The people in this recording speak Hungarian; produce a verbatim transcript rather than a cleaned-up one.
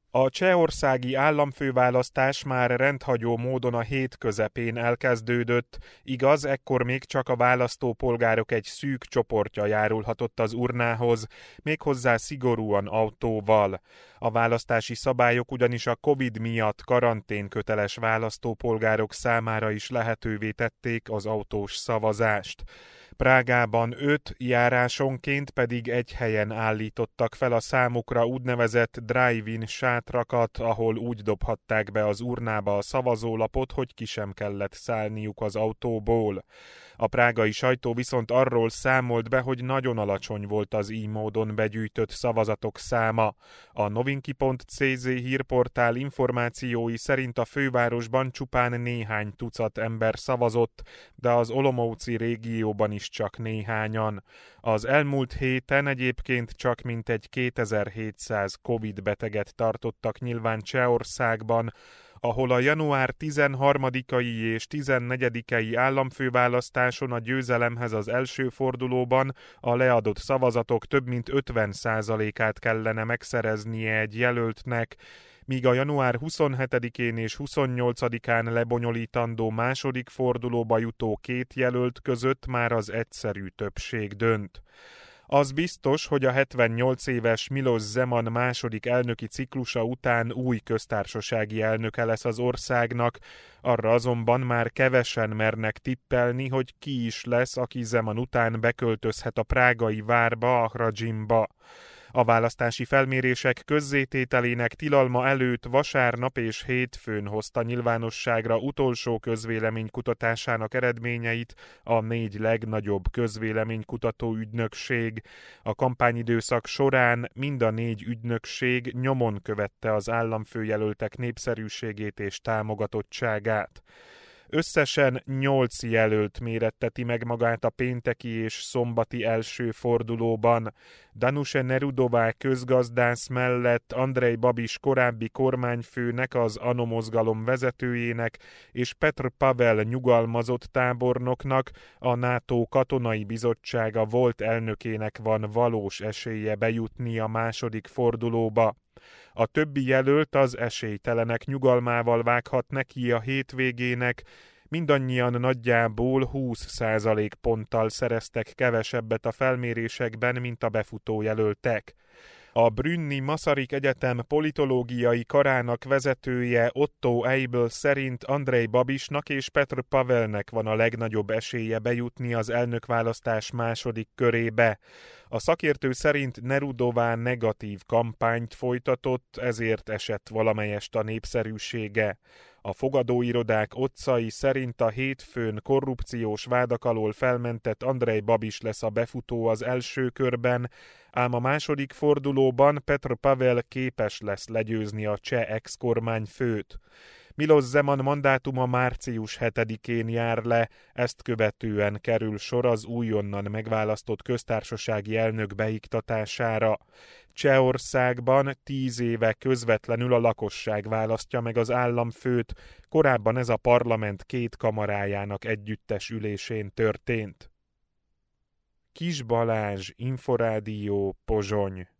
A csehországi államfőválasztás már rendhagyó módon a hét közepén elkezdődött, igaz, ekkor még csak a választópolgárok egy szűk csoportja járulhatott az urnához, méghozzá szigorúan autóval. A választási szabályok ugyanis a Covid miatt karanténköteles választópolgárok számára is lehetővé tették az autós szavazást. Prágában öt, járásonként pedig egy helyen állítottak fel a számukra úgynevezett drive-in sátrakat, ahol úgy dobhatták be az urnába a szavazólapot, hogy ki sem kellett szállniuk az autóból. A prágai sajtó viszont arról számolt be, hogy nagyon alacsony volt az így módon begyűjtött szavazatok száma. A novinki pont cé zé hírportál információi szerint a fővárosban csupán néhány tucat ember szavazott, de az Olomouci régióban is csak néhányan. Az elmúlt héten egyébként csak mintegy kétezer-hétszáz Covid beteget tartottak nyilván Csehországban, ahol a január tizenharmadikai és tizennegyedikei államfőválasztáson a győzelemhez az első fordulóban a leadott szavazatok több mint ötven százalékát kellene megszereznie egy jelöltnek, míg a január huszonhetedikén és huszonnyolcadikán lebonyolítandó második fordulóba jutó két jelölt között már az egyszerű többség dönt. Az biztos, hogy a hetvennyolc éves Miloš Zeman második elnöki ciklusa után új köztársasági elnöke lesz az országnak, arra azonban már kevesen mernek tippelni, hogy ki is lesz, aki Zeman után beköltözhet a prágai várba, a Hradzsimba. A választási felmérések közzétételének tilalma előtt vasárnap és hétfőn hozta nyilvánosságra utolsó közvéleménykutatásának eredményeit a négy legnagyobb közvéleménykutató ügynökség. A kampányidőszak során mind a négy ügynökség nyomon követte az államfőjelöltek népszerűségét és támogatottságát. Összesen nyolc jelölt méretteti meg magát a pénteki és szombati első fordulóban. Danuse Nerudová közgazdász mellett Andrej Babis korábbi kormányfőnek, az ANO mozgalom vezetőjének és Petr Pavel nyugalmazott tábornoknak, a NATO katonai bizottsága volt elnökének van valós esélye bejutni a második fordulóba. A többi jelölt az esélytelenek nyugalmával vághat neki a hétvégének, mindannyian nagyjából húsz százalékponttal szereztek kevesebbet a felmérésekben, mint a befutó jelöltek. A Brünni Masaryk Egyetem politológiai karának vezetője Otto Eibl szerint Andrej Babisnak és Petr Pavelnek van a legnagyobb esélye bejutni az elnökválasztás második körébe. A szakértő szerint Nerudová negatív kampányt folytatott, ezért esett valamelyest a népszerűsége. A fogadóirodák otcai szerint a hétfőn korrupciós vádak alól felmentett Andrej Babis lesz a befutó az első körben, ám a második fordulóban Petr Pavel képes lesz legyőzni a cseh ex-kormányfőt. Miloš Zeman mandátuma március hetedikén jár le, ezt követően kerül sor az újonnan megválasztott köztársasági elnök beiktatására. Csehországban tíz éve közvetlenül a lakosság választja meg az államfőt, korábban ez a parlament két kamarájának együttes ülésén történt. Kis Balázs, Inforádió, Pozsony.